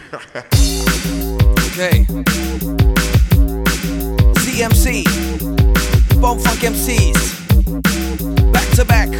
Okay. CMC, Bone Funk MCs, back to back,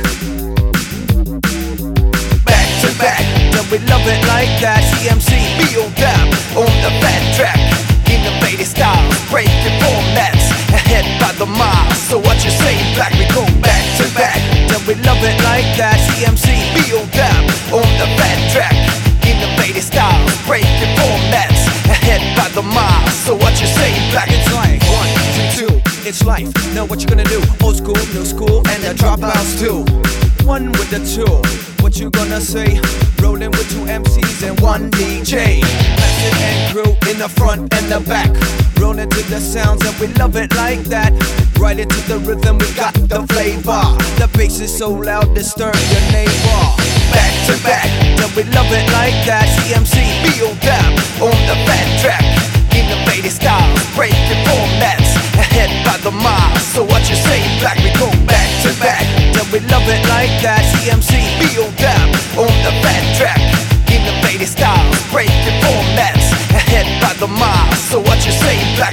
back to back. Then we love it like that. CMC, feel that on the fat track, innovative styles, breaking formats, ahead by the mile. So what you say, black? We go back to back. Then we love it like that. CMC, feel that on the fat track, innovative styles, breaking formats, ahead by the mile. So what you say, black? It's like 1, 2, 2. It's life. Know what you're gonna do? Old school, new school, and the dropouts too. One with the two. What you gonna say? Rolling with 2 MCs and 1 DJ. Method and crew in the front and the back. Rolling to the sounds and we love it like that. Right into the rhythm, we got the flavor. The bass is so loud, disturb your neighbor. Back to back, then we love it like that. CMC, feel that on the fat track. Innovative styles, breaking formats, ahead by the mile. So what you say, black? We go back to back, then we love it like that. CMC, feel that on the fat track. Innovative styles, breaking formats, ahead by the mile. So what you say, black?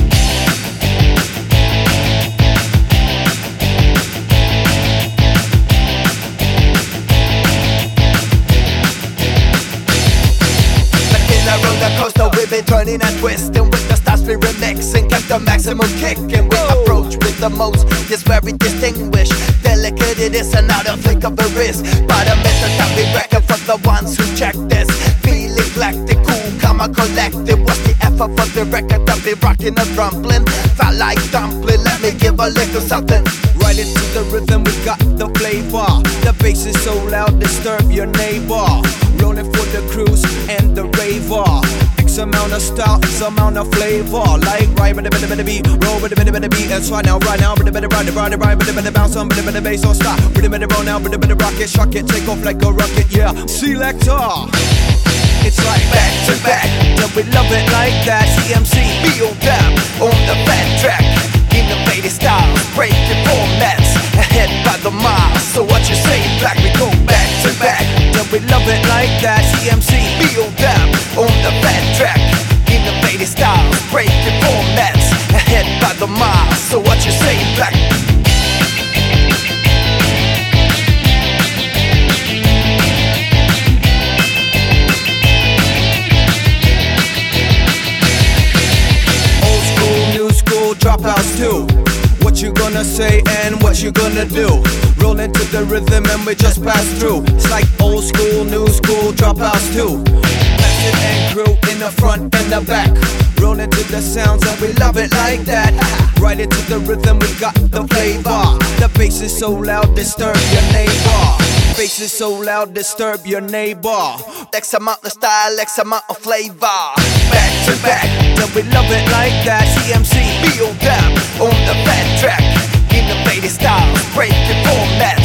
Roller coaster, we be turning and twisting with the styles we remixing, get the maximum kick, and we approach with the most. It's very distinguished, delicate it is, another flick of the wrist. But a method that we reckon for the ones who check this. Feeling black, the cool, comma collective. What's the effort for the record that we rocking and rumbling? Felt like dumpling, let me give a little something. Right into the rhythm, we got the flavor. The bass is so loud, disturb your neighbor. Rolling for the cruise and the raver. X amount of style, X amount of flavor. Like right with the beat, roll with the beat. That's right now, with the ride, with the bounce on, with the bass on stop. With the roll now, with the rocket, shock it, take off like a rocket, yeah. Selector. It's like back to back, then we love it like that. CMC, feel that on the fat track. Innovative styles, breaking formats, ahead by the mile. So what you say, black? We go back to back, then we love it like that. CMC, feel that on the fat track. Innovative styles, breaking formats, ahead by the mile. So what you say, black? Dropouts too. What you gonna say and what you gonna do? Roll into the rhythm and we just pass through. It's like old school, new school, dropouts too. Method and crew in the front and the back. Roll into the sounds and we love it like that. Right into the rhythm, we got the flavor. The bass is so loud, disturb your neighbor. Bass is so loud, disturb your neighbor. X amount of style, X amount of flavor. Back to back, then we love it like that. CMC, feel that on the fat track. Innovative styles, breaking formats,